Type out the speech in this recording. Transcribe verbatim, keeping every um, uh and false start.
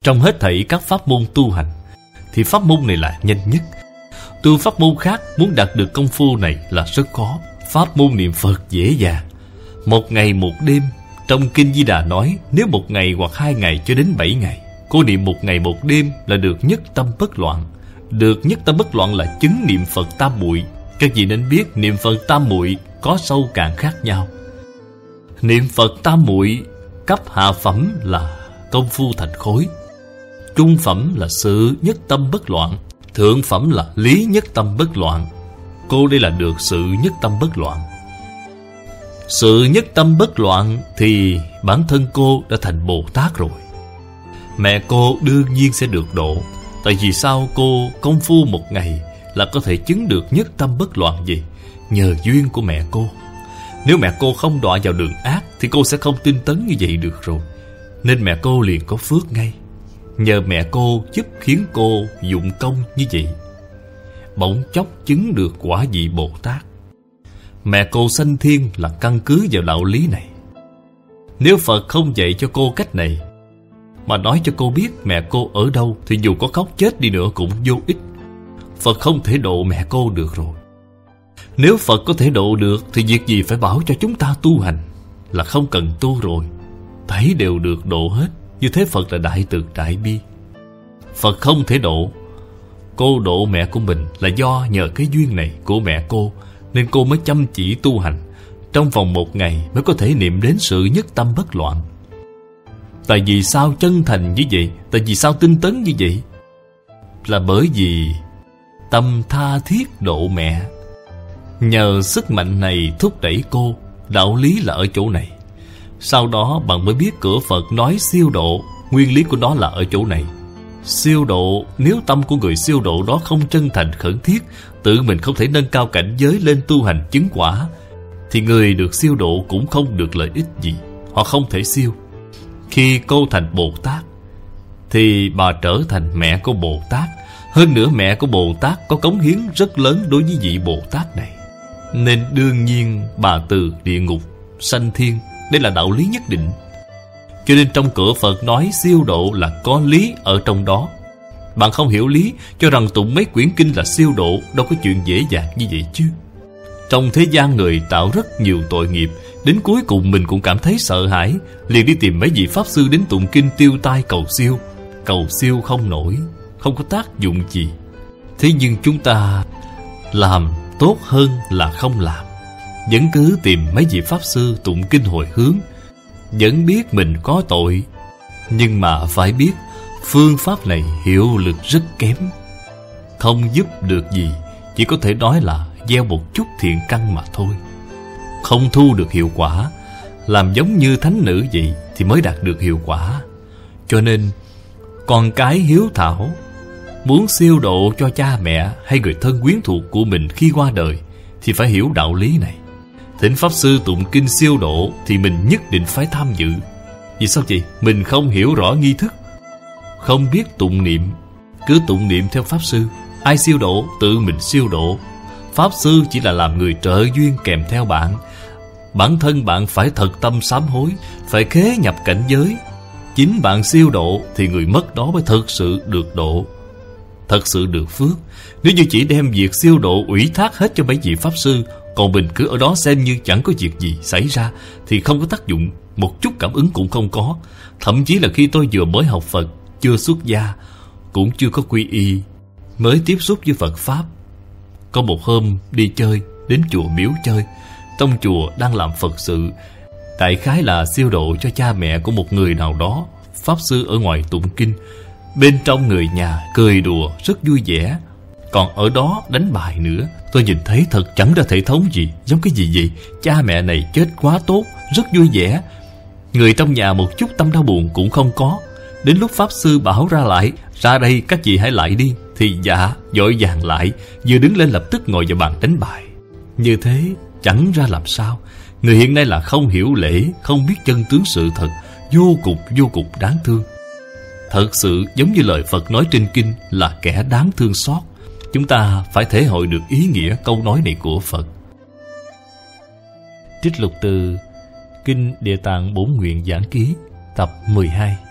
Trong hết thảy các pháp môn tu hành thì pháp môn này là nhanh nhất. Tu pháp môn khác muốn đạt được công phu này là rất khó. Pháp môn niệm Phật dễ dàng. Một ngày một đêm. Trong Kinh Di Đà nói, nếu một ngày hoặc hai ngày cho đến bảy ngày, cô niệm một ngày một đêm là được nhất tâm bất loạn. Được nhất tâm bất loạn là chứng niệm Phật tam muội. Các vị nên biết niệm Phật tam muội có sâu cạn khác nhau. Niệm Phật tam muội cấp hạ phẩm là công phu thành khối, trung phẩm là sự nhất tâm bất loạn, thượng phẩm là lý nhất tâm bất loạn. Cô đây là được sự nhất tâm bất loạn. Sự nhất tâm bất loạn thì bản thân cô đã thành Bồ Tát rồi. Mẹ cô đương nhiên sẽ được độ. Tại vì sao? Cô công phu một ngày là có thể chứng được nhất tâm bất loạn gì? Nhờ duyên của mẹ cô. Nếu mẹ cô không đọa vào đường ác thì cô sẽ không tinh tấn như vậy được rồi. Nên mẹ cô liền có phước ngay. Nhờ mẹ cô giúp khiến cô dụng công như vậy, bỗng chốc chứng được quả vị Bồ Tát. Mẹ cô sanh thiên là căn cứ vào đạo lý này. Nếu Phật không dạy cho cô cách này, mà nói cho cô biết mẹ cô ở đâu, thì dù có khóc chết đi nữa cũng vô ích. Phật không thể độ mẹ cô được rồi. Nếu Phật có thể độ được thì việc gì phải bảo cho chúng ta tu hành, là không cần tu rồi. Thấy đều được độ hết. Như thế Phật là đại từ đại bi. Phật không thể độ. Cô độ mẹ của mình là do nhờ cái duyên này của mẹ cô, nên cô mới chăm chỉ tu hành. Trong vòng một ngày mới có thể niệm đến sự nhất tâm bất loạn. Tại vì sao chân thành như vậy? Tại vì sao tinh tấn như vậy? Là bởi vì tâm tha thiết độ mẹ. Nhờ sức mạnh này thúc đẩy cô. Đạo lý là ở chỗ này. Sau đó bạn mới biết cửa Phật nói siêu độ, nguyên lý của nó là ở chỗ này. Siêu độ, nếu tâm của người siêu độ đó không chân thành khẩn thiết, tự mình không thể nâng cao cảnh giới lên tu hành chứng quả, thì người được siêu độ cũng không được lợi ích gì. Họ không thể siêu. Khi cô thành Bồ Tát thì bà trở thành mẹ của Bồ Tát. Hơn nữa mẹ của Bồ Tát có cống hiến rất lớn đối với vị Bồ Tát này, nên đương nhiên bà từ địa ngục sanh thiên. Đây là đạo lý nhất định. Cho nên trong cửa Phật nói siêu độ là có lý ở trong đó. Bạn không hiểu lý, cho rằng tụng mấy quyển kinh là siêu độ, đâu có chuyện dễ dàng như vậy chứ. Trong thế gian người tạo rất nhiều tội nghiệp, đến cuối cùng mình cũng cảm thấy sợ hãi, liền đi tìm mấy vị pháp sư đến tụng kinh tiêu tai cầu siêu. Cầu siêu không nổi, không có tác dụng gì. Thế nhưng chúng ta làm tốt hơn là không làm. Vẫn cứ tìm mấy vị pháp sư tụng kinh hồi hướng. Vẫn biết mình có tội, nhưng mà phải biết phương pháp này hiệu lực rất kém, không giúp được gì. Chỉ có thể nói là gieo một chút thiện căn mà thôi, không thu được hiệu quả. Làm giống như thánh nữ vậy thì mới đạt được hiệu quả. Cho nên con cái hiếu thảo muốn siêu độ cho cha mẹ hay người thân quyến thuộc của mình khi qua đời thì phải hiểu đạo lý này. Thỉnh pháp sư tụng kinh siêu độ thì mình nhất định phải tham dự. Vì sao vậy? Mình không hiểu rõ nghi thức, không biết tụng niệm, cứ tụng niệm theo pháp sư. Ai siêu độ? Tự mình siêu độ. Pháp sư chỉ là làm người trợ duyên kèm theo bạn. Bản thân bạn phải thật tâm sám hối, phải khế nhập cảnh giới. Chính bạn siêu độ thì người mất đó mới thật sự được độ, thật sự được phước. Nếu như chỉ đem việc siêu độ ủy thác hết cho mấy vị pháp sư, còn mình cứ ở đó xem như chẳng có việc gì xảy ra, thì không có tác dụng, một chút cảm ứng cũng không có. Thậm chí là khi tôi vừa mới học Phật, chưa xuất gia, cũng chưa có quy y, mới tiếp xúc với Phật Pháp. Có một hôm đi chơi, đến chùa miếu chơi. Trong chùa đang làm Phật sự, đại khái là siêu độ cho cha mẹ của một người nào đó. Pháp sư ở ngoài tụng kinh, bên trong người nhà cười đùa rất vui vẻ. Còn ở đó đánh bài nữa. Tôi nhìn thấy thật chẳng ra thể thống gì. Giống cái gì vậy? Cha mẹ này chết quá tốt, rất vui vẻ. Người trong nhà một chút tâm đau buồn cũng không có. Đến lúc pháp sư bảo ra lại, ra đây các vị hãy lại đi, thì dạ vội vàng lại, vừa đứng lên lập tức ngồi vào bàn đánh bài. Như thế chẳng ra làm sao. Người hiện nay là không hiểu lễ, không biết chân tướng sự thật, vô cùng vô cùng đáng thương. Thật sự giống như lời Phật nói trên kinh là kẻ đáng thương xót. Chúng ta phải thể hội được ý nghĩa câu nói này của Phật. Trích lục từ Kinh Địa Tạng Bổn Nguyện Giảng Ký tập mười hai.